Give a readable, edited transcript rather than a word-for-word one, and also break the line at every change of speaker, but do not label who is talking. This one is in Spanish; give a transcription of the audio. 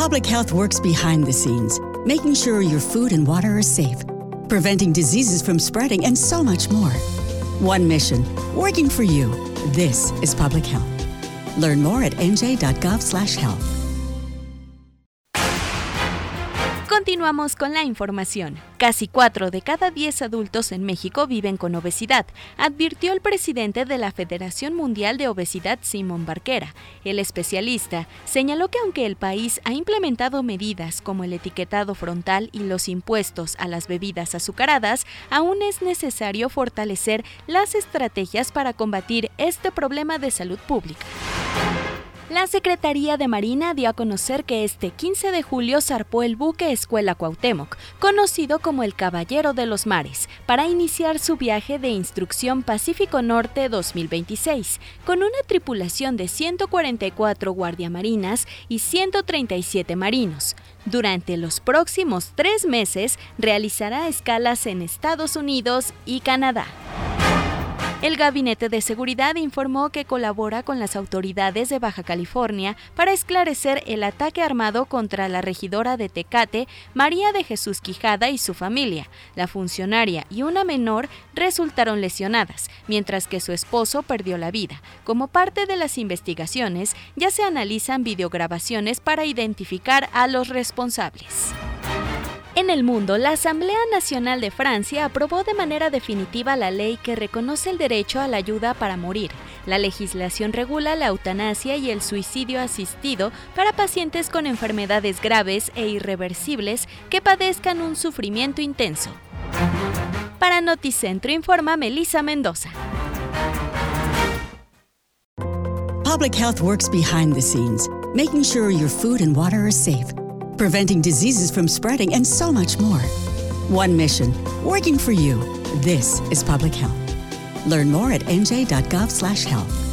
Public health works behind the scenes, making sure your food and water are safe, preventing diseases from spreading, and so much more. One mission, working for you. This is public health. Learn more at nj.gov/health.
Continuamos con la información. Casi 4 de cada 10 adultos en México viven con obesidad, advirtió el presidente de la Federación Mundial de Obesidad, Simón Barquera. El especialista señaló que aunque el país ha implementado medidas como el etiquetado frontal y los impuestos a las bebidas azucaradas, aún es necesario fortalecer las estrategias para combatir este problema de salud pública. La Secretaría de Marina dio a conocer que este 15 de julio zarpó el buque Escuela Cuauhtémoc, conocido como el Caballero de los Mares, para iniciar su viaje de instrucción Pacífico Norte 2026, con una tripulación de 144 guardiamarinas y 137 marinos. Durante los próximos 3 meses realizará escalas en Estados Unidos y Canadá. El Gabinete de Seguridad informó que colabora con las autoridades de Baja California para esclarecer el ataque armado contra la regidora de Tecate, María de Jesús Quijada, y su familia. La funcionaria y una menor resultaron lesionadas, mientras que su esposo perdió la vida. Como parte de las investigaciones, ya se analizan videograbaciones para identificar a los responsables. En el mundo, la Asamblea Nacional de Francia aprobó de manera definitiva la ley que reconoce el derecho a la ayuda para morir. La legislación regula la eutanasia y el suicidio asistido para pacientes con enfermedades graves e irreversibles que padezcan un sufrimiento intenso. Para Noticentro informa Melissa Mendoza.
Public health works behind the scenes, making sure your food and water are safe, preventing diseases from spreading, and so much more. One mission, working for you. This is public health. Learn more at nj.gov/health.